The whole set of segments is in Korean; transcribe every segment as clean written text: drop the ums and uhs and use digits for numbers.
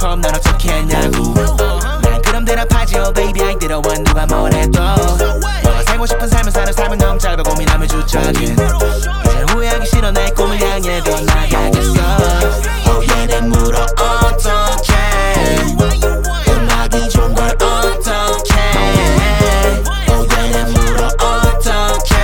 힙합 난 어떻게 했냐고 난 그럼 대답하지 oh baby I 들어와 누가 뭐래도 너가 살고 싶은 삶을 사는 삶은 너무 짧아 고민하면 주저하긴 이제 후회하기 싫어 내 꿈을 향해 더 나가겠어 oh yeah 내 물어 어떡해 음악이 좋은 걸 어떡해 oh yeah 내 물어 어떡해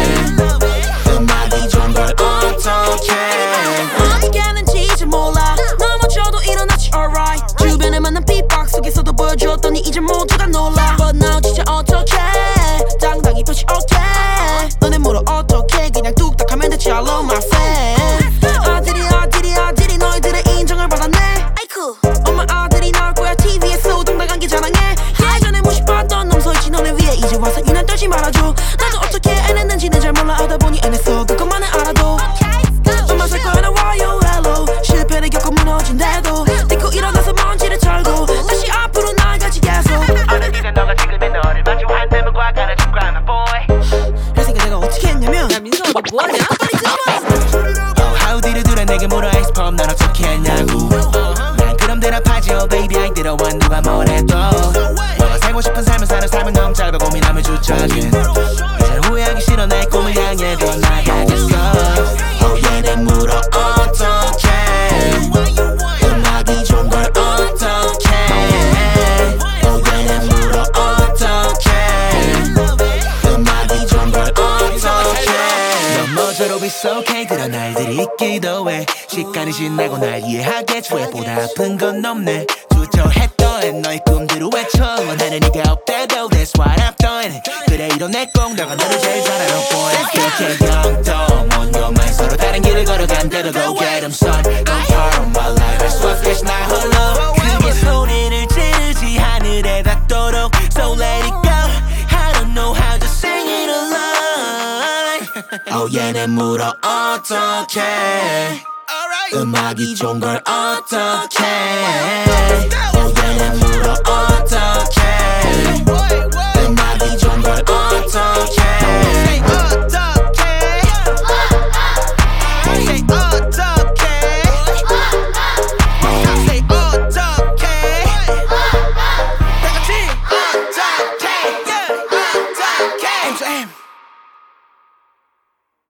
음악이 좋은 걸 어떡해 어디 가는지 이제 몰라 넘어져도 일어나지 alright 주변에 많은 삐박 속에서도 보여줬더니 이제 모두가 놀라 But now 진짜 어떡해 당당히 표시 okay 너네 물어 어떡해 그냥 뚝딱 하면 되지 I love my fans 아들이 너희들의 인정을 받았네 아이쿠 엄마 아들이 나올 거야 TV에서 당당한 게 자랑해 예전에 무시받던 놈 서있지 너네 위에 이제 와서 유난 떨지 말아줘 나도 어떻게 해냈는지는 잘 몰라 하다 보니 해냈어 그것만은 알아도 엄마 살 거 하나 와요 hello 실패를 겪고 무너진대도 딛고 일어나서 먼지를 털고 다시 앞으로 나아가지 계속 어느 네가 너가 지금의 너를 마주한다면 과거는 중간한 boy 그래서 내가 어떻게 했냐면 야 민성아 너 뭐하냐? 빨리 들어와 How did you do that 내게 물어 힙합 난 어떻게 했냐고 난 그럼 대답하지 oh baby I 들어와 누가 뭐래도 너가 살고 싶은 삶을 사는 삶은 너무 짧아 고민하면 주저하긴 이제 후회하기 싫어 내 꿈을 향해 더 나가겠어 oh yeah 내 물어 어떡해 음악이 좋은 걸 어떡해 oh yeah 내 물어 어떡해 음악이 좋은 걸 어떡해 넘어져도 it's okay 그런 날들이 있기도 해 시간이 지나고 날 이해하겠지 왜보다 아픈 건 없네 주저했던 너의 꿈들을 외쳐 원하는 네가 없대도 That's what I'm doing 그래 이런 내 꼭 너가 너를 제일 잘 알아 boy 그렇게 영도 못 요만 서로 다른 길을 걸어간대도 Go get 'em son Don't part of my life 할 수 없겠지 나 홀로 크게 소리를 지르지 하늘에 닿도록 So let it go I don't know how to sing it alone Oh yeah 내 물어 어떡해 음악이 좋은 걸 어떡해